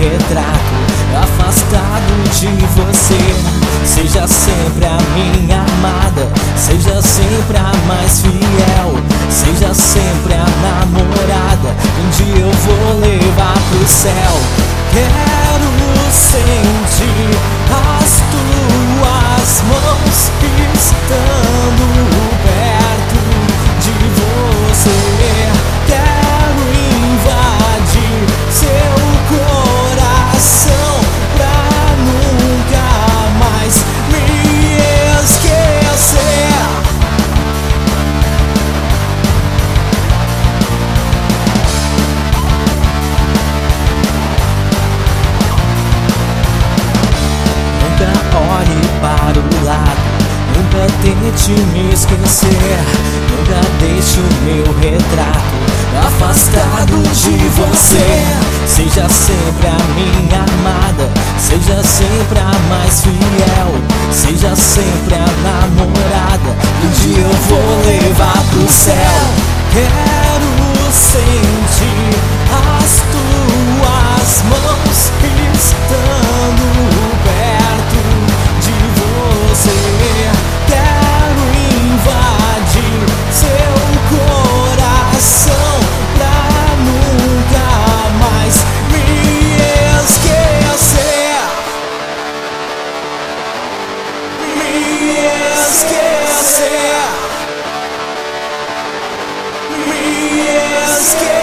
retrato, afastado de você. Seja sempre a minha amada, seja sempre a mais fiel, seja sempre a namorada. Um dia eu vou levar pro céu. Quero sentir as tuas mãos estando perto de você. Quero invadir seu coração pra nunca mais me esquecer. Nunca olhe para o lado, nunca tente me esquecer. Nunca deixe o meu retrato afastado de você. Seja sempre a minha amada, seja sempre a mais fiel, seja sempre a namorada. Um dia eu vou levar pro céu. Quero sentir as tuas mãos estando perto de você. Quero invadir seu coração pra nunca mais me esquecer. Me esquecer. Me esquecer.